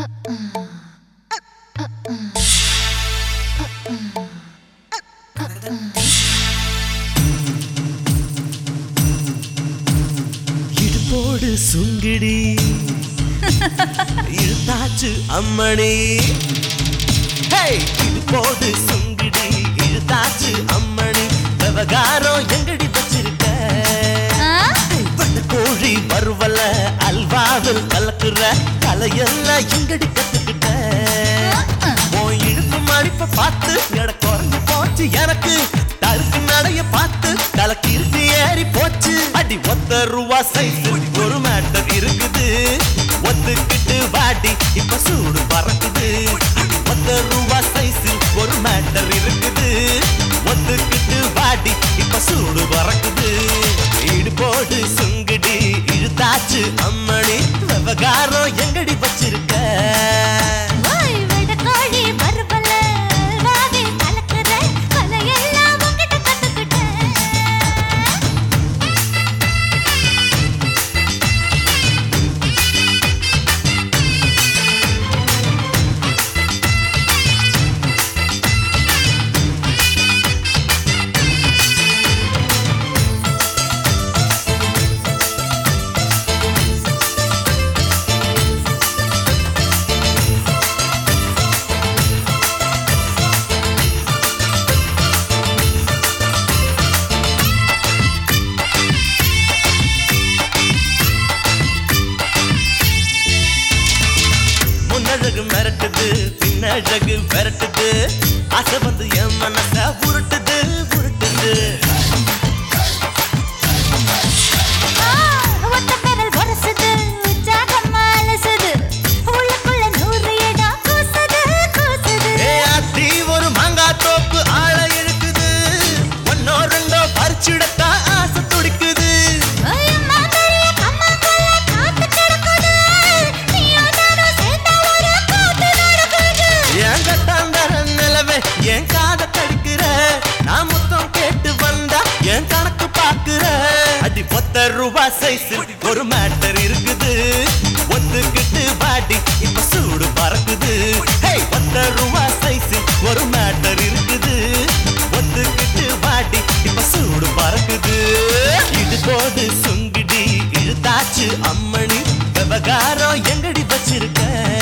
இடுப்போடு சுங்கிடி இழுத்தாச்சு அம்மணி. இடுப்போடு சுங்கிடி இழுத்தாச்சு அம்மணி. விவகாரம் எங்கடி வச்சிருக்க? கோழி வறுவல அல்வாவில் கலக்குற கலையெல்லாம் எங்கடி கத்துக்கிட்ட? உன் இடுப்பு மடிப்ப பார்த்து எட குறைஞ்சு போச்சு எனக்கு. தருக்கு நடைய பார்த்து தலைக்கிருத்தி ஏறி போச்சு. அடி ₹1 சைஸ் ஒரு மேட்டர் இருக்குது. ஒத்துக்கிட்டு வாடி இப்ப சூடு பறக்குது. ₹1 சைஸ் ஒரு மேட்டர் இருக்குது. ஒத்துக்கிட்டு வாடி இப்ப சூடு பறக்குது. இடுப்போடு சுங்கிடி இழுத்தாச்சு அம்மணி. விவகாரம் எங்கடி வச்சிருக்க? மிரட்டுது பின்னழகு விரட்டுது. ஆசை வந்து என் மனச உருட்டுது உருட்டுது. ஒரு மாங்கா தோப்பு ஆள இழுக்குது. ஒன்னோ ரெண்டோ பறிச்சுடத்தா ஆசை துடிக்குது. என் காத கடிக்கிற நான் முத்தம் கேட்டு வந்தா என் கணக்கு பாக்குற. அடி ₹1 சைஸ் ஒரு மேட்டர் இருக்குது. ஒத்துக்கிட்டு பாடி இப்ப சூடு பறக்குது. ₹1 சைஸ் ஒரு மேட்டர் இருக்குது. ஒத்துக்கிட்டு பாடி இப்ப சூடு பறக்குது. இடுப்போடு சுங்கிடி இழுத்தாச்சு அம்மணி. விவகாரம் எங்கடி வச்சிருக்க?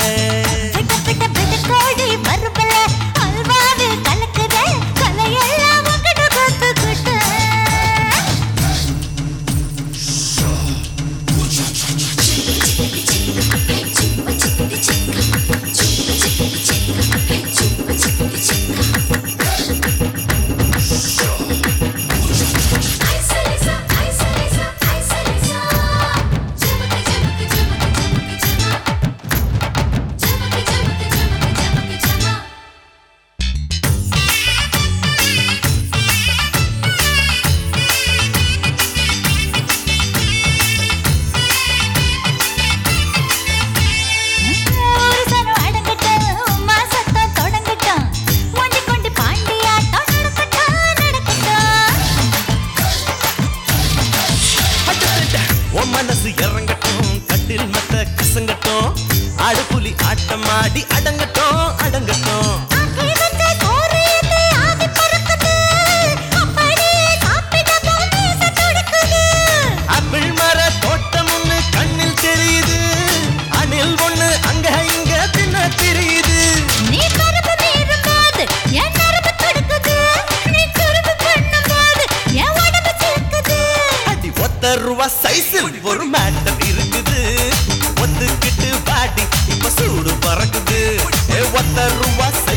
மனசு இறங்கட்டும் கட்டில் மத்த கசங்கட்டும். ஆடுபுலி ஆட்டமாடி அடங்கட்டும் அடங்கட்டும். ஆப்பிள் மர தோட்டம் ஒண்ணு கண்ணில் தெரியுது. அணில் ஒண்ணு அங்க இங்க தின்ன தெரியுது. ₹1 சைஸில் ஒரு மேட்டர் இருக்குது. ஒத்துக்கிட்டு பாடி இப்ப சூடு பறக்குது. ₹1